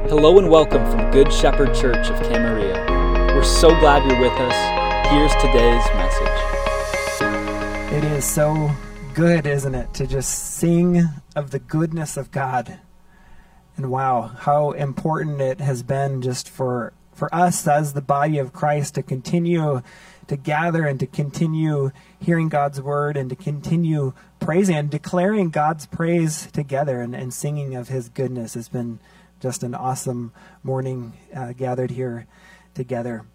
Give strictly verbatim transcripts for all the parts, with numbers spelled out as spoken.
Hello and welcome from Good Shepherd Church of Camarillo. We're so glad you're with us. Here's today's message. It is so good, isn't it, to just sing of the goodness of God. And wow, how important it has been just for, for us as the body of Christ to continue to gather and to continue hearing God's word and to continue praising and declaring God's praise together and, and singing of his goodness. Has been just an awesome morning uh, gathered here together.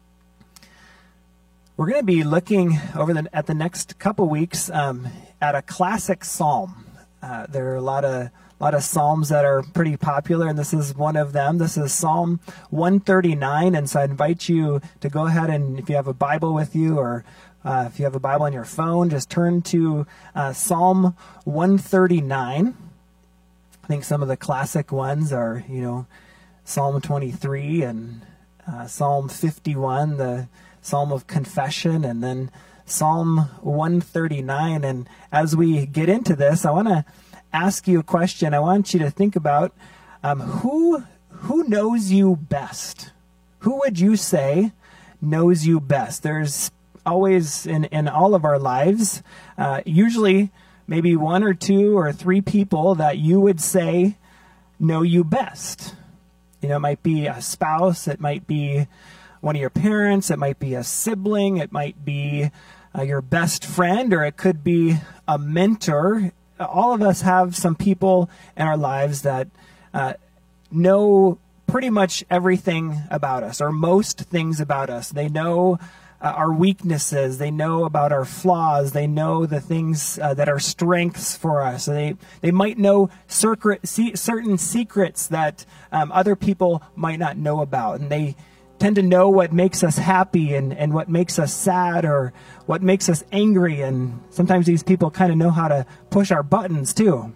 We're going to be looking over the, at the next couple weeks um, at a classic psalm. Uh, there are a lot of a lot of psalms that are pretty popular, and this is one of them. This is Psalm one thirty-nine, and so I invite you to go ahead and, if you have a Bible with you, or uh, if you have a Bible on your phone, just turn to uh, Psalm one thirty-nine. I think some of the classic ones are, you know, Psalm twenty-three and uh, Psalm fifty-one, the Psalm of Confession, and then Psalm one thirty-nine. And as we get into this, I want to ask you a question. I want you to think about um, who who knows you best? Who would you say knows you best? There's always, in, in all of our lives, uh, usually maybe one or two or three people that you would say know you best. You know, it might be a spouse, it might be one of your parents, it might be a sibling, it might be uh, your best friend, or it could be a mentor. All of us have some people in our lives that uh, know pretty much everything about us, or most things about us. They know Uh, our weaknesses, they know about our flaws, they know the things uh, that are strengths for us. They they might know secret, see, certain secrets that um, other people might not know about, and they tend to know what makes us happy and, and what makes us sad or what makes us angry, and sometimes these people kind of know how to push our buttons too.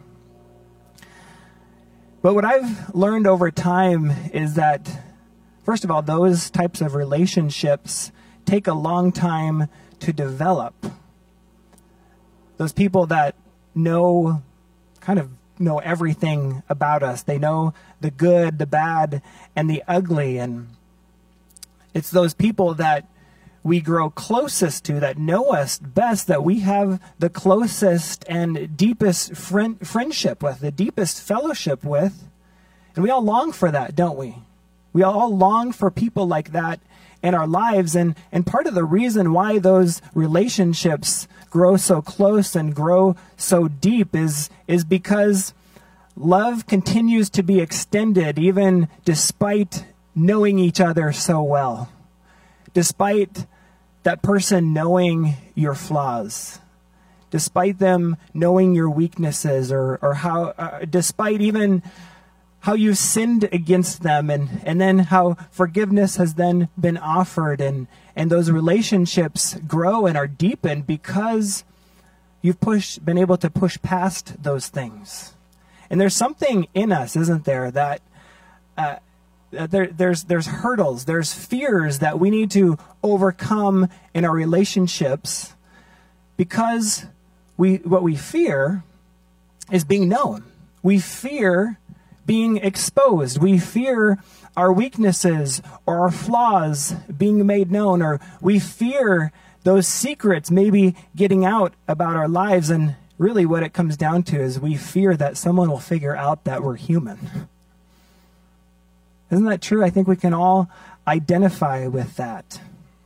But what I've learned over time is that, first of all, those types of relationships take a long time to develop. Those people that know, kind of know everything about us. They know the good, the bad, and the ugly. And it's those people that we grow closest to, that know us best, that we have the closest and deepest friend, friendship with, the deepest fellowship with. And we all long for that, don't we? We all long for people like that in our lives, and, and part of the reason why those relationships grow so close and grow so deep is, is because love continues to be extended even despite knowing each other so well, despite that person knowing your flaws, despite them knowing your weaknesses, or, or how, uh, despite even how you sinned against them, and, and then how forgiveness has then been offered, and, and those relationships grow and are deepened because you've pushed, been able to push past those things. And there's something in us, isn't there, that uh, there, there's there's hurdles, there's fears that we need to overcome in our relationships, because we what we fear is being known. We fear being exposed. We fear our weaknesses or our flaws being made known, or we fear those secrets maybe getting out about our lives. And really what it comes down to is we fear that someone will figure out that we're human. Isn't that true? I think we can all identify with that.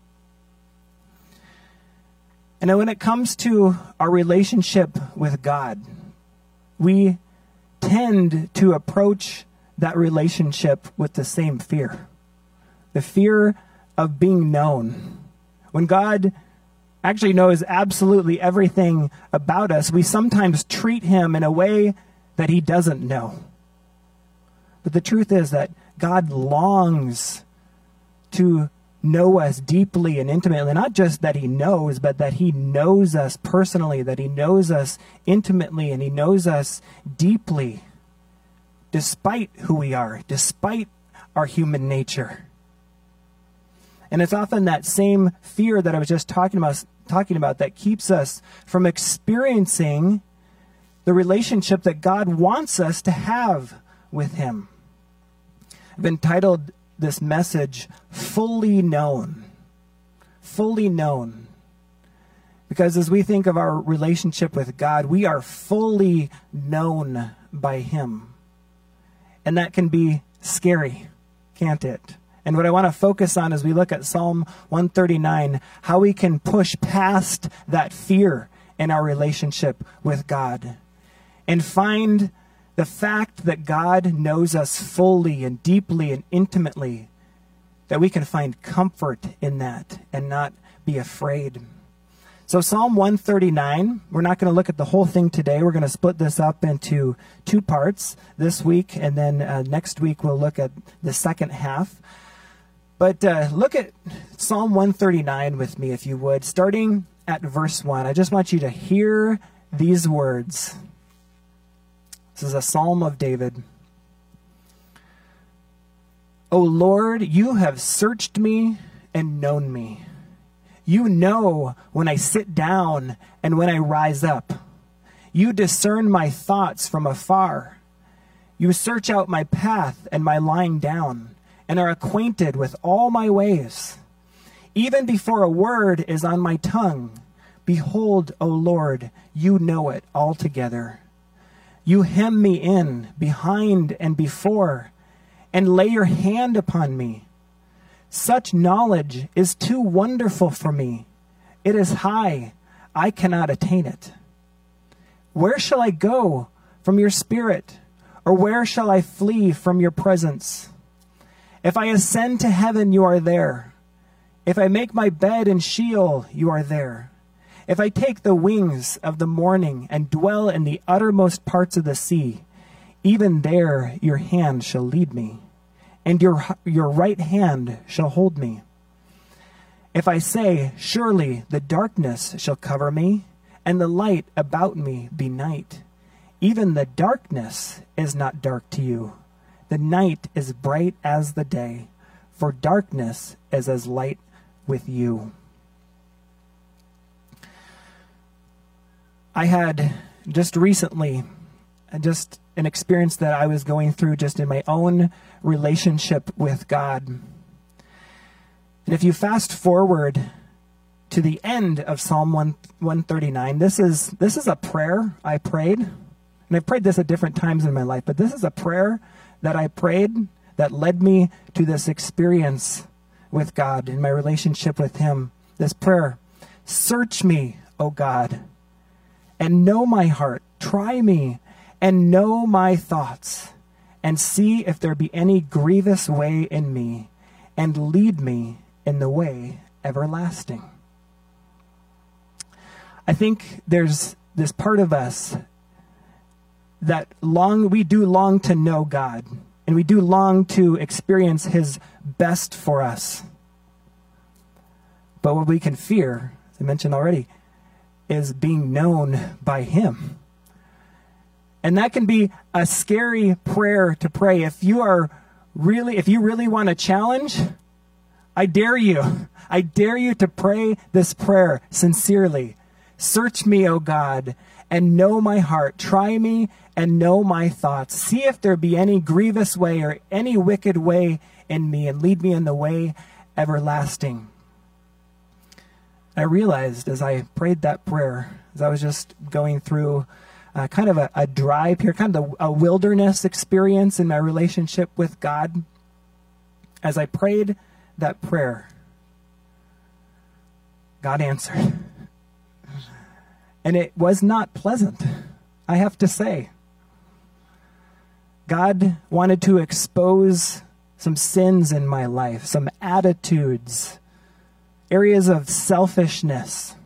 And then when it comes to our relationship with God, we tend to approach that relationship with the same fear. The fear of being known. When God actually knows absolutely everything about us, we sometimes treat him in a way that he doesn't know. But the truth is that God longs to know us deeply and intimately. Not just that he knows, but that he knows us personally, that he knows us intimately, and he knows us deeply, despite who we are, despite our human nature. And it's often that same fear that I was just talking about, talking about that keeps us from experiencing the relationship that God wants us to have with him. I've entitled this message, Fully Known. Fully Known. Because as we think of our relationship with God, we are fully known by Him. And that can be scary, can't it? And what I want to focus on as we look at Psalm one thirty-nine, how we can push past that fear in our relationship with God and find the fact that God knows us fully and deeply and intimately, that we can find comfort in that and not be afraid. So Psalm one thirty-nine, we're not going to look at the whole thing today. We're going to split this up into two parts this week, and then uh, next week we'll look at the second half. But uh, look at Psalm one thirty-nine with me, if you would, starting at verse one. I just want you to hear these words. This is a Psalm of David. O Lord, you have searched me and known me. You know when I sit down and when I rise up. You discern my thoughts from afar. You search out my path and my lying down, and are acquainted with all my ways. Even before a word is on my tongue, behold, O Lord, you know it altogether. You hem me in behind and before, and lay your hand upon me. Such knowledge is too wonderful for me. It is high, I cannot attain it. Where shall I go from your spirit, or where shall I flee from your presence? If I ascend to heaven, you are there. If I make my bed in Sheol, you are there. If I take the wings of the morning and dwell in the uttermost parts of the sea, even there your hand shall lead me, and your, your right hand shall hold me. If I say, surely the darkness shall cover me, and the light about me be night, even the darkness is not dark to you. The night is bright as the day, for darkness is as light with you. I had just recently just an experience that I was going through just in my own relationship with God. And if you fast forward to the end of Psalm one thirty-nine, this is this is a prayer I prayed. And I've prayed this at different times in my life, but this is a prayer that I prayed that led me to this experience with God in my relationship with Him. This prayer, search me, O God, and know my heart. Try me and know my thoughts, and see if there be any grievous way in me, and lead me in the way everlasting. I think there's this part of us that long we do long to know God, and we do long to experience His best for us. But what we can fear, as I mentioned already, is being known by Him. And that can be a scary prayer to pray. If you are really, if you really want a challenge, I dare you. I dare you to pray this prayer sincerely. Search me, O God, and know my heart. Try me and know my thoughts. See if there be any grievous way or any wicked way in me, and lead me in the way everlasting. I realized as I prayed that prayer, as I was just going through uh, kind of a, a dry period, kind of a, a wilderness experience in my relationship with God, as I prayed that prayer, God answered. And it was not pleasant, I have to say. God wanted to expose some sins in my life, some attitudes, areas of selfishness.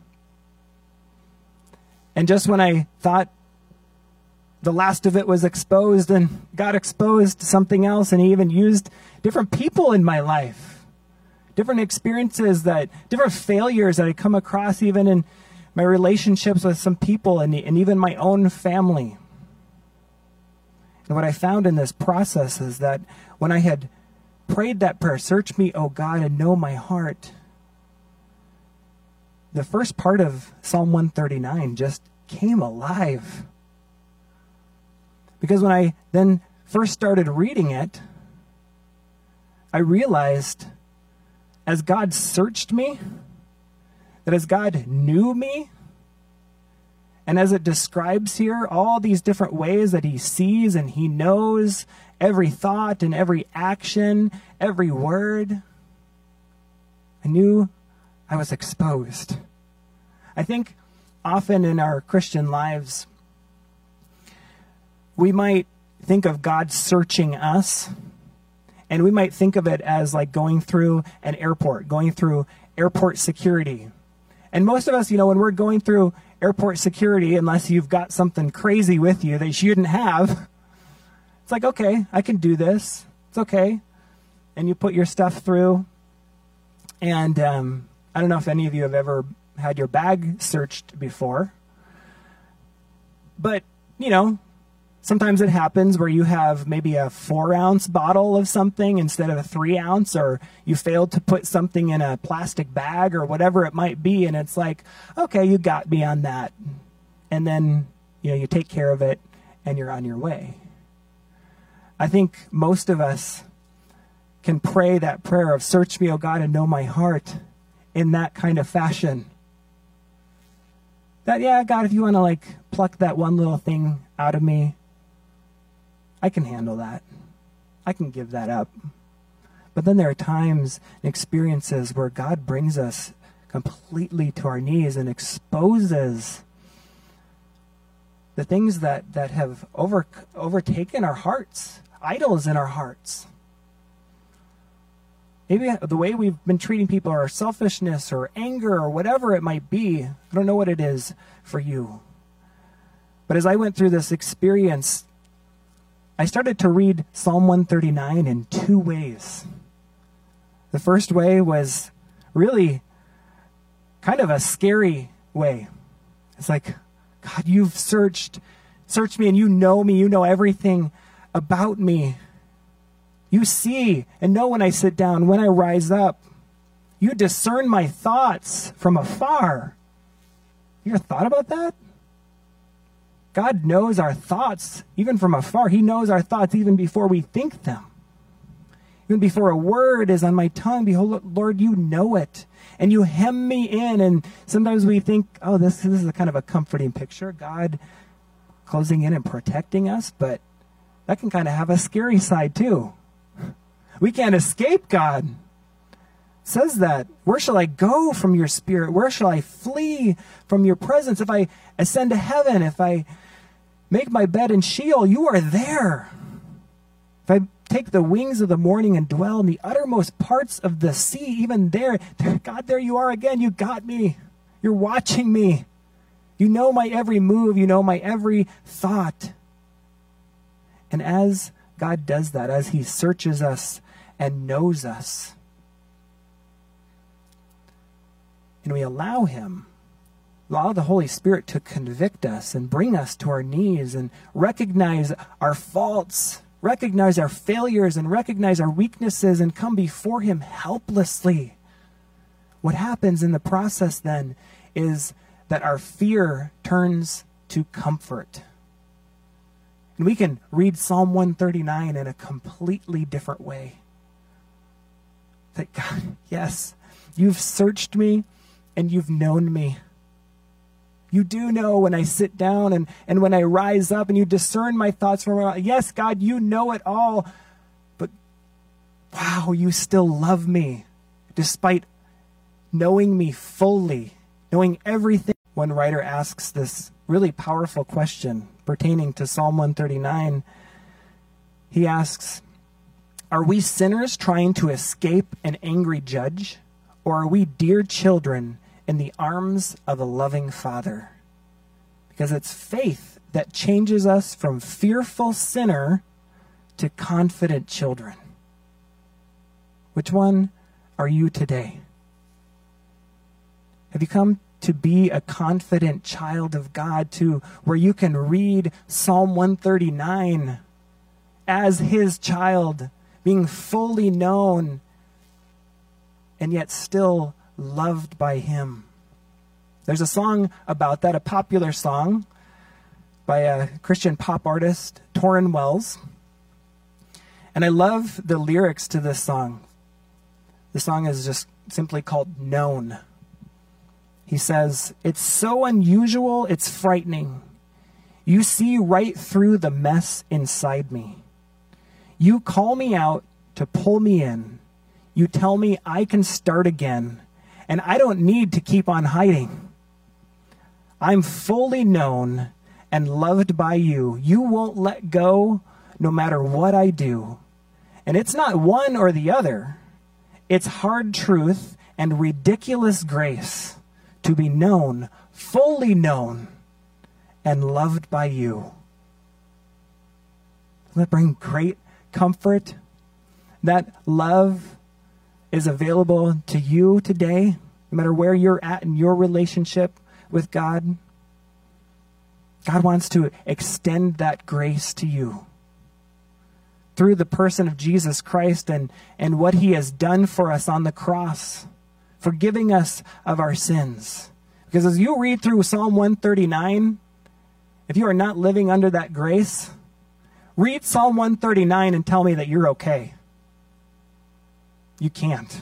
And just when I thought the last of it was exposed, and God exposed something else, and He even used different people in my life, different experiences, that different failures that I come across even in my relationships with some people, and, and even my own family. And what I found in this process is that when I had prayed that prayer, search me, O God, and know my heart, the first part of Psalm one thirty-nine just came alive. Because when I then first started reading it, I realized as God searched me, that as God knew me, and as it describes here all these different ways that he sees and he knows every thought and every action, every word, I knew I was exposed. I think often in our Christian lives, we might think of God searching us, and we might think of it as like going through an airport, going through airport security. And most of us, you know, when we're going through airport security, unless you've got something crazy with you that you shouldn't have, it's like, okay, I can do this. It's okay. And you put your stuff through. And um, I don't know if any of you have ever had your bag searched before. But, you know, sometimes it happens where you have maybe a four ounce bottle of something instead of a three ounce, or you failed to put something in a plastic bag or whatever it might be. And it's like, okay, you got me on that. And then, you know, you take care of it and you're on your way. I think most of us can pray that prayer of search me, O God, and know my heart in that kind of fashion. That, yeah, God, if you want to like pluck that one little thing out of me, I can handle that. I can give that up. But then there are times and experiences where God brings us completely to our knees and exposes the things that, that have over, overtaken our hearts, idols in our hearts. Maybe the way we've been treating people, or selfishness or anger or whatever it might be. I don't know what it is for you. But as I went through this experience, I started to read Psalm one thirty-nine in two ways. The first way was really kind of a scary way. It's like, God, you've searched, searched me and you know me. You know everything about me. You see and know when I sit down, when I rise up. You discern my thoughts from afar. You ever thought about that? God knows our thoughts even from afar. He knows our thoughts even before we think them. Even before a word is on my tongue, behold, Lord, you know it. And you hem me in. And sometimes we think, oh, this, this is a kind of a comforting picture. God closing in and protecting us. But that can kind of have a scary side too. We can't escape God. It says that. Where shall I go from your spirit? Where shall I flee from your presence? If I ascend to heaven, if I make my bed in Sheol, you are there. If I take the wings of the morning and dwell in the uttermost parts of the sea, even there, God, there you are again. You got me. You're watching me. You know my every move. You know my every thought. And as God does that, as he searches us and knows us, and we allow him, allow the Holy Spirit to convict us and bring us to our knees and recognize our faults, recognize our failures and recognize our weaknesses and come before him helplessly. What happens in the process then is that our fear turns to comfort. And we can read Psalm one thirty-nine in a completely different way. That God, yes, you've searched me and you've known me. You do know when I sit down and, and when I rise up, and you discern my thoughts from my, yes, God, you know it all. But wow, you still love me despite knowing me fully, knowing everything. One writer asks this really powerful question pertaining to Psalm one thirty-nine. He asks, are we sinners trying to escape an angry judge, or are we dear children in the arms of a loving Father? Because it's faith that changes us from fearful sinner to confident children. Which one are you today? Have you come to be a confident child of God, to where you can read Psalm one thirty-nine as his child, being fully known and yet still loved by him? There's a song about that, a popular song by a Christian pop artist, Tauren Wells. And I love the lyrics to this song. The song is just simply called Known. He says, "It's so unusual, it's frightening. You see right through the mess inside me. You call me out to pull me in. You tell me I can start again, and I don't need to keep on hiding. I'm fully known and loved by you. You won't let go no matter what I do. And it's not one or the other. It's hard truth and ridiculous grace to be known, fully known, and loved by you." Doesn't that bring great comfort? That love is available to you today, no matter where you're at in your relationship with God. God wants to extend that grace to you through the person of Jesus Christ and, and what he has done for us on the cross, forgiving us of our sins. Because as you read through Psalm one thirty-nine, if you are not living under that grace, read Psalm one thirty-nine and tell me that you're okay. You can't.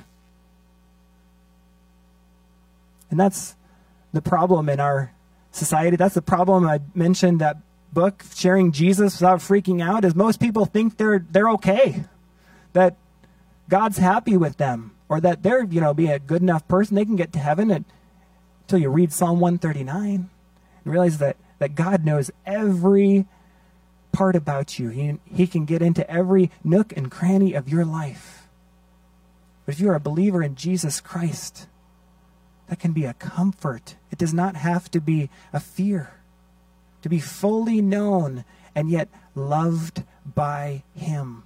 And that's the problem in our society. That's the problem. I mentioned that book, Sharing Jesus Without Freaking Out, is most people think they're they're okay, that God's happy with them, or that they're, you know, be a good enough person, they can get to heaven. And, until you read Psalm one thirty-nine and realize that, that God knows every part about you. He, he can get into every nook and cranny of your life. But if you are a believer in Jesus Christ, that can be a comfort. It does not have to be a fear. To be fully known and yet loved by him.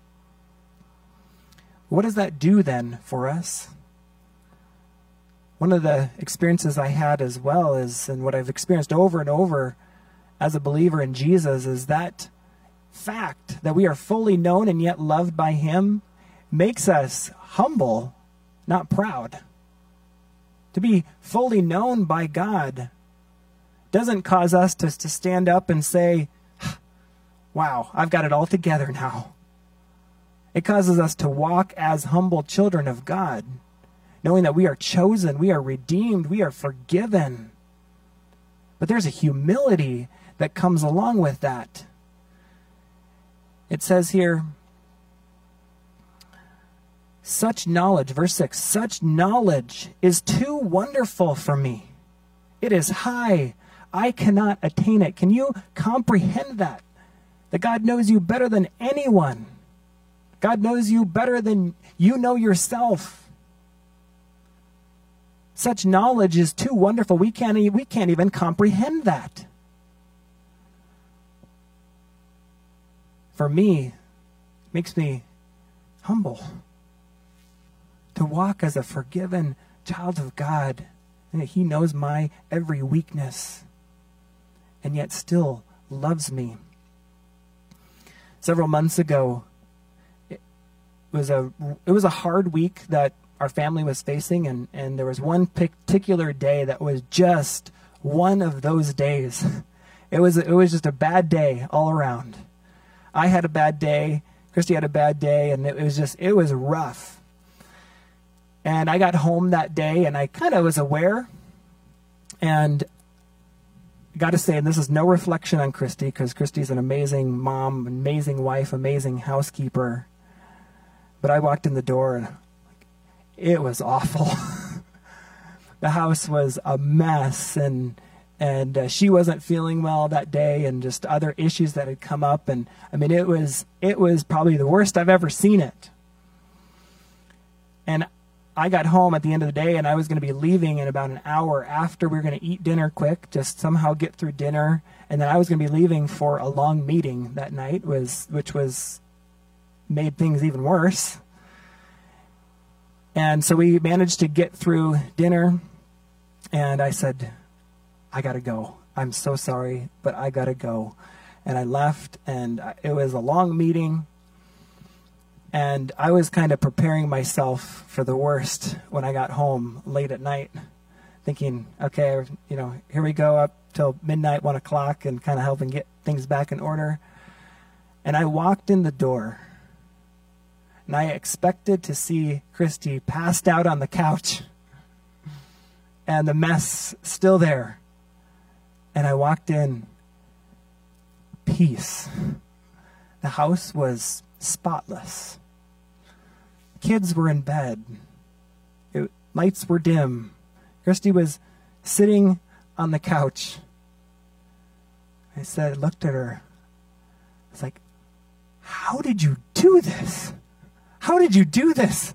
What does that do then for us? One of the experiences I had as well is, and what I've experienced over and over as a believer in Jesus, is that fact that we are fully known and yet loved by him makes us humble, not proud. To be fully known by God doesn't cause us to, to stand up and say, "Wow, I've got it all together now." It causes us to walk as humble children of God, knowing that we are chosen, we are redeemed, we are forgiven. But there's a humility that comes along with that. It says here, such knowledge, verse six, such knowledge is too wonderful for me. It is high. I cannot attain it. Can you comprehend that? That God knows you better than anyone. God knows you better than you know yourself. Such knowledge is too wonderful. We can't, we can't even comprehend that. For me, it makes me humble to walk as a forgiven child of God. And he knows my every weakness and yet still loves me. Several months ago, it was a, it was a hard week that our family was facing, and, and there was one particular day that was just one of those days. It was, it was just a bad day all around. I had a bad day, Christy had a bad day, and it was just, it was rough. And I got home that day, and I kind of was aware, and I got to say, and this is no reflection on Christy, because Christy's an amazing mom, amazing wife, amazing housekeeper. But I walked in the door, and it was awful. The house was a mess, and and uh, she wasn't feeling well that day, and just other issues that had come up. And I mean, it was it was probably the worst I've ever seen it. And I got home at the end of the day, and I was going to be leaving in about an hour after we were going to eat dinner quick, just somehow get through dinner, and then I was going to be leaving for a long meeting that night, was which was made things even worse. And so we managed to get through dinner, and I said, I got to go. I'm so sorry, but I got to go. And I left, and it was a long meeting, and I was kind of preparing myself for the worst when I got home late at night, thinking, okay, you know, here we go up till midnight, one o'clock, and kind of helping get things back in order. And I walked in the door, and I expected to see Christy passed out on the couch and the mess still there. And I walked in, peace. The house was spotless. Kids were in bed. It, lights were dim. Christy was sitting on the couch. I said, looked at her. I was like, how did you do this? How did you do this?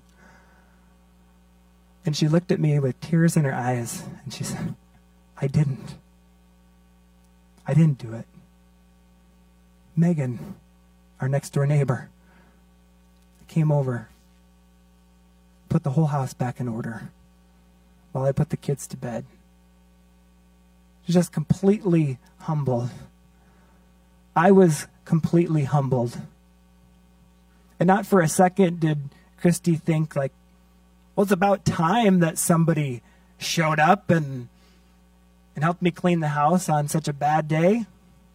And she looked at me with tears in her eyes, and she said, I didn't. I didn't do it. Megan, our next door neighbor, came over, put the whole house back in order while I put the kids to bed. She's just completely humbled. I was completely humbled. And not for a second did Christy think like, well, it's about time that somebody showed up and and helped me clean the house on such a bad day.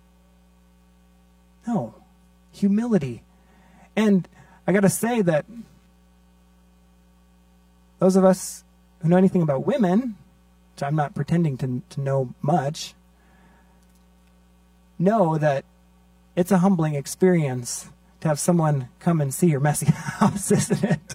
No, humility. And I got to say that those of us who know anything about women, which I'm not pretending to, to know much, know that it's a humbling experience to have someone come and see your messy house, isn't it?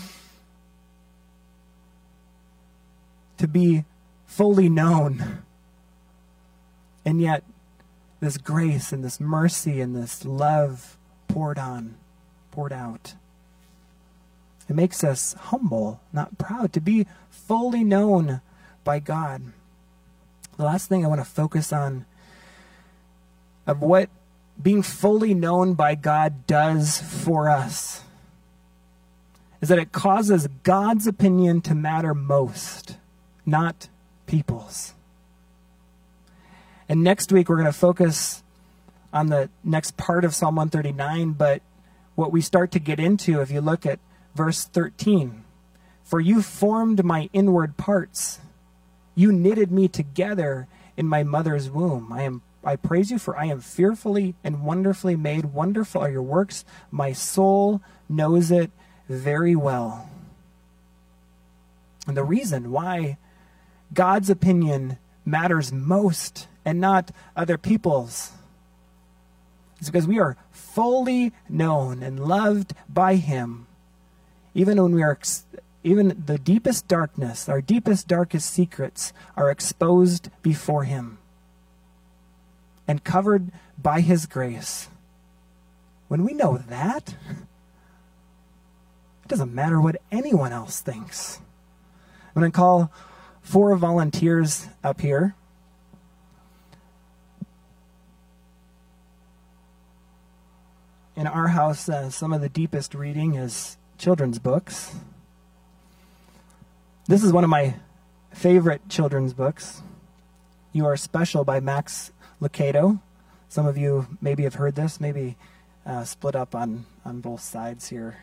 To be fully known. And yet, this grace and this mercy and this love poured on, poured out. It makes us humble, not proud, to be fully known by God. The last thing I want to focus on of what being fully known by God does for us is that it causes God's opinion to matter most, not people's. And next week we're going to focus on the next part of Psalm one thirty-nine, but what we start to get into, if you look at verse thirteen, for you formed my inward parts. You knitted me together in my mother's womb. I am I praise you, for I am fearfully and wonderfully made. Wonderful are your works. My soul knows it very well. And the reason why God's opinion matters most and not other people's is because we are fully known and loved by him. Even when we are, even the deepest darkness, our deepest, darkest secrets are exposed before him and covered by his grace. When we know that, it doesn't matter what anyone else thinks. I'm going to call four volunteers up here. In our house, uh, some of the deepest reading is children's books. This is one of my favorite children's books. You Are Special by Max Lucado. Some of you maybe have heard this, maybe uh, split up on, on both sides here.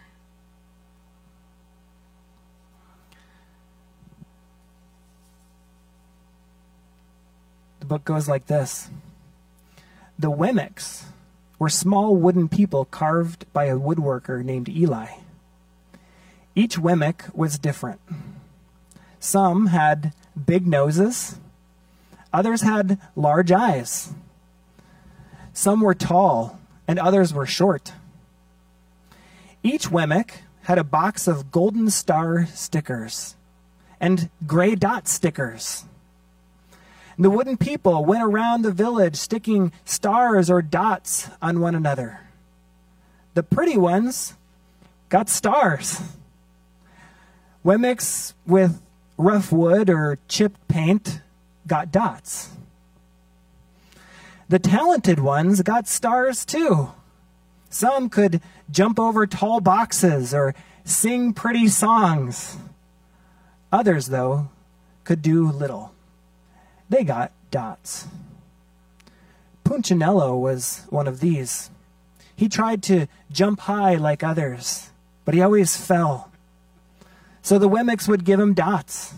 The book goes like this. The Wemmicks were small wooden people carved by a woodworker named Eli. Each Wemmick was different. Some had big noses. Others had large eyes. Some were tall, and others were short. Each Wemmick had a box of golden star stickers and gray dot stickers. And the wooden people went around the village sticking stars or dots on one another. The pretty ones got stars. Wemmicks with rough wood or chipped paint got dots. The talented ones got stars too. Some could jump over tall boxes or sing pretty songs. Others, though, could do little. They got dots. Punchinello was one of these. He tried to jump high like others, but he always fell. So the Wemmicks would give him dots.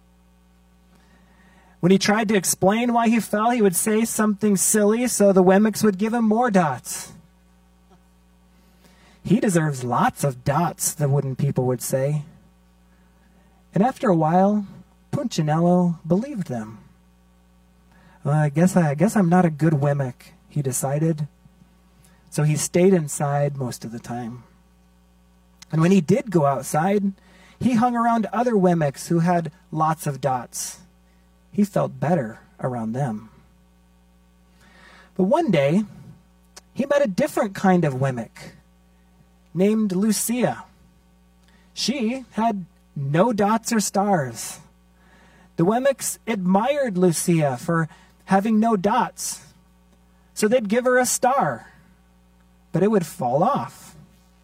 When he tried to explain why he fell, he would say something silly, so the Wemmicks would give him more dots. He deserves lots of dots, the wooden people would say. And after a while, Punchinello believed them. Well, I guess I, I guess I'm not a good Wemmick, he decided. So he stayed inside most of the time. And when he did go outside, he hung around other Wemmicks who had lots of dots. He felt better around them. But one day, he met a different kind of Wemmick named Lucia. She had no dots or stars. The Wemmicks admired Lucia for having no dots, so they'd give her a star, but it would fall off.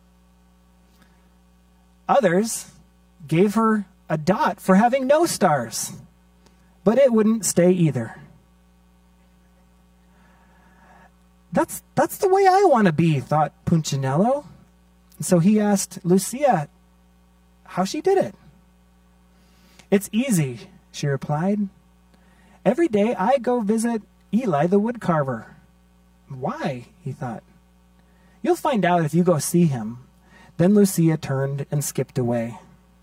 Others gave her a dot for having no stars, but it wouldn't stay either. That's, that's the way I want to be, thought Punchinello. So he asked Lucia how she did it. It's easy, she replied. Every day I go visit Eli the woodcarver. Why? He thought. You'll find out if you go see him. Then Lucia turned and skipped away.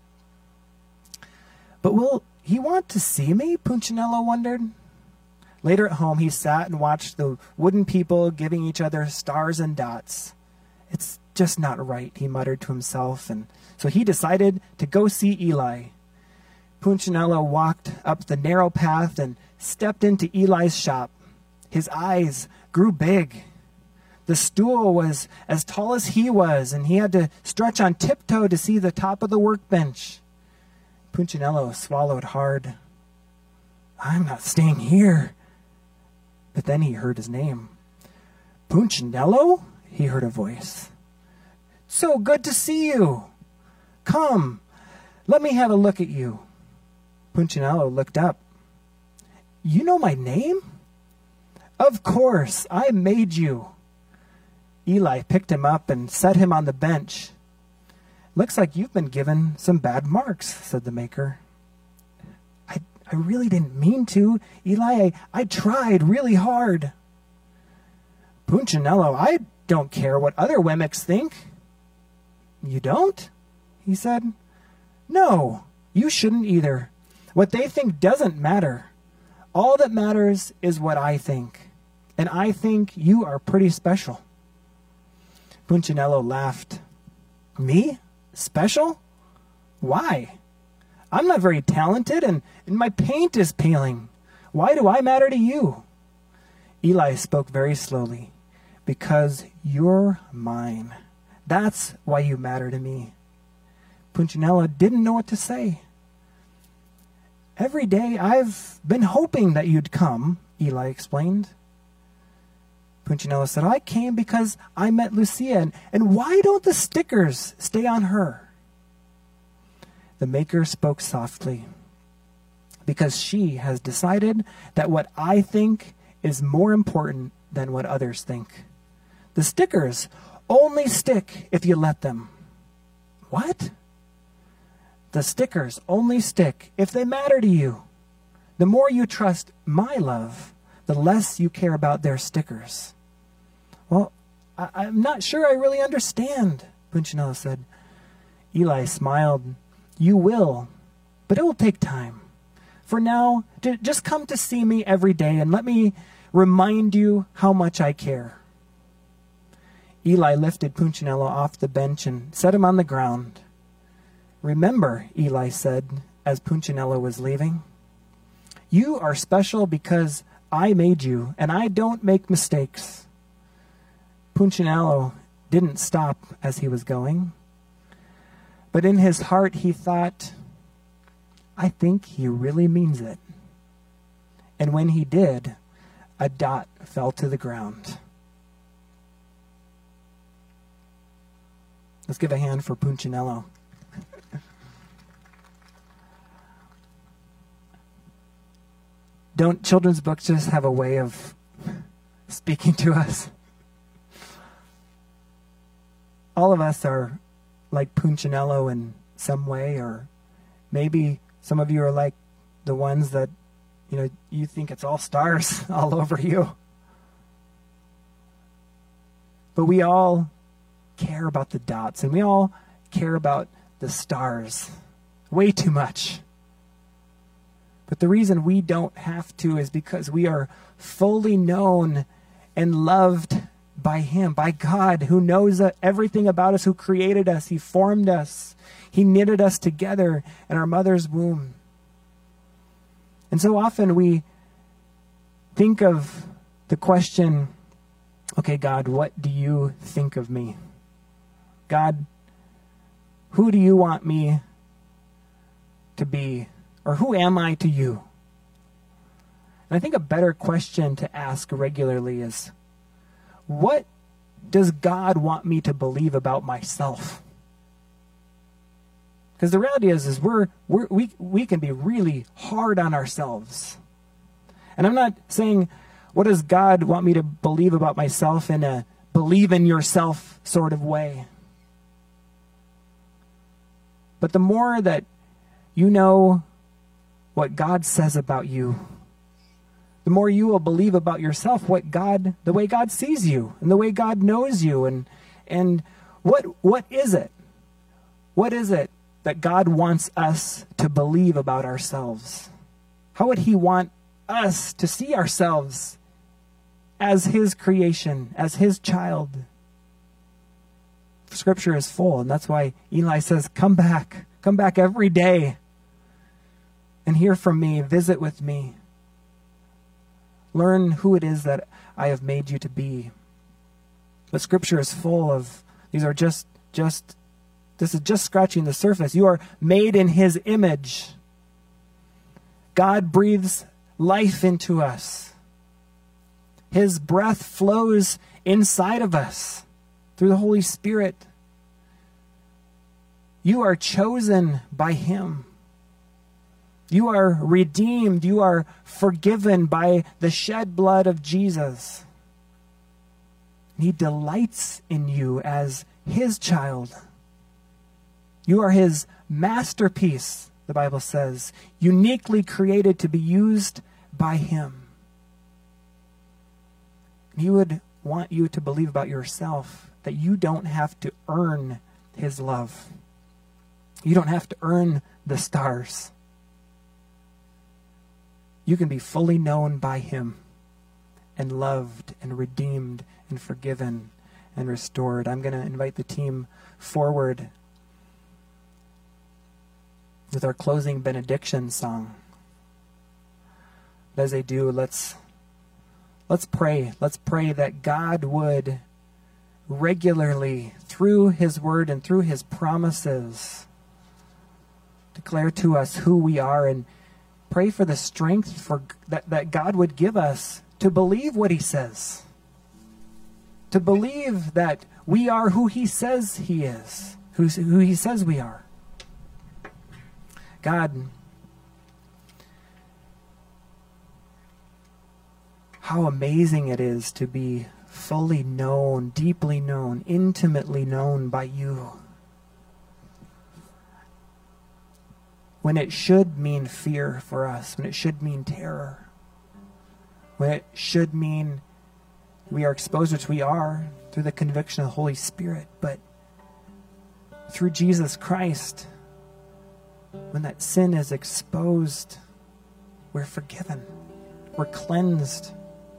But will he want to see me? Punchinello wondered. Later at home, he sat and watched the wooden people giving each other stars and dots. It's just not right, he muttered to himself, and so he decided to go see Eli. Punchinello walked up the narrow path and stepped into Eli's shop. His eyes grew big. The stool was as tall as he was, and he had to stretch on tiptoe to see the top of the workbench. Punchinello swallowed hard. I'm not staying here. But then he heard his name. Punchinello? He heard a voice. So good to see you. Come, let me have a look at you. Punchinello looked up. You know my name? Of course, I made you. Eli picked him up and set him on the bench. Looks like you've been given some bad marks, said the maker. I, I really didn't mean to. Eli, I, I tried really hard. Punchinello, I don't care what other Wemmicks think. You don't? He said. No, you shouldn't either. What they think doesn't matter. All that matters is what I think. And I think you are pretty special. Punchinello laughed. Me? Special? Why? I'm not very talented, and, and my paint is paling. Why do I matter to you? Eli spoke very slowly. Because you're mine. That's why you matter to me. Punchinello didn't know what to say. Every day I've been hoping that you'd come, Eli explained. Punchinello said, I came because I met Lucia, and, and why don't the stickers stay on her? The maker spoke softly. Because she has decided that what I think is more important than what others think. The stickers only stick if you let them. What? The stickers only stick if they matter to you. The more you trust my love, the less you care about their stickers. Well, I, I'm not sure I really understand, Punchinello said. Eli smiled. You will, but it will take time. For now, j- just come to see me every day and let me remind you how much I care. Eli lifted Punchinello off the bench and set him on the ground. Remember, Eli said, as Punchinello was leaving, you are special because I made you, and I don't make mistakes. Punchinello didn't stop as he was going, but in his heart he thought, I think he really means it. And when he did, a dot fell to the ground. Let's give a hand for Punchinello. Don't children's books just have a way of speaking to us? All of us are like Punchinello in some way, or maybe some of you are like the ones that, you know, you think it's all stars all over you. But we all care about the dots, and we all care about the stars way too much. But the reason we don't have to is because we are fully known and loved by him, by God, who knows everything about us, who created us. He formed us. He knitted us together in our mother's womb. And so often we think of the question, okay, God, what do you think of me? God, who do you want me to be? Or who am I to you? And I think a better question to ask regularly is, what does God want me to believe about myself? Because the reality is, is we're, we're, we, we can be really hard on ourselves. And I'm not saying, what does God want me to believe about myself in a believe in yourself sort of way? But the more that you know what God says about you, the more you will believe about yourself what God, the way God sees you and the way God knows you. And and what what is it? What is it that God wants us to believe about ourselves? How would he want us to see ourselves as his creation, as his child? Scripture is full, and that's why Eli says, come back, come back every day and hear from me, visit with me. Learn who it is that I have made you to be. But Scripture is full of, these are just, just, this is just scratching the surface. You are made in his image. God breathes life into us. His breath flows inside of us through the Holy Spirit. You are chosen by him. You are redeemed. You are forgiven by the shed blood of Jesus. He delights in you as his child. You are his masterpiece, the Bible says, uniquely created to be used by him. He would want you to believe about yourself that you don't have to earn his love. You don't have to earn the stars. You can be fully known by him and loved and redeemed and forgiven and restored. I'm going to invite the team forward with our closing benediction song. But as they do, let's let's pray. Let's pray that God would regularly, through his word and through his promises, declare to us who we are, and pray for the strength for that, that God would give us to believe what he says. To believe that we are who he says he is, who, who he says we are. God, how amazing it is to be fully known, deeply known, intimately known by you. When it should mean fear for us, when it should mean terror, when it should mean we are exposed, which we are, through the conviction of the Holy Spirit, but through Jesus Christ, when that sin is exposed, we're forgiven, we're cleansed.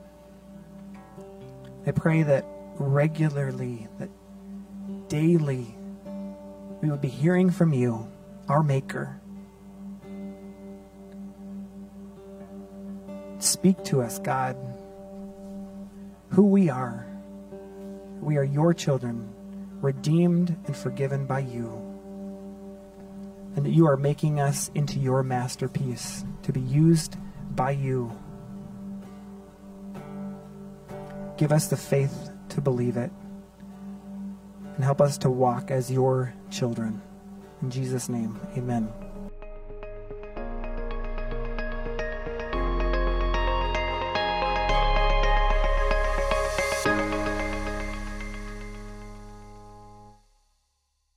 I pray that regularly, that daily, we would be hearing from you, our Maker. Speak to us, God, who we are. We are your children, redeemed and forgiven by you. And that you are making us into your masterpiece to be used by you. Give us the faith to believe it. And help us to walk as your children. In Jesus' name, amen.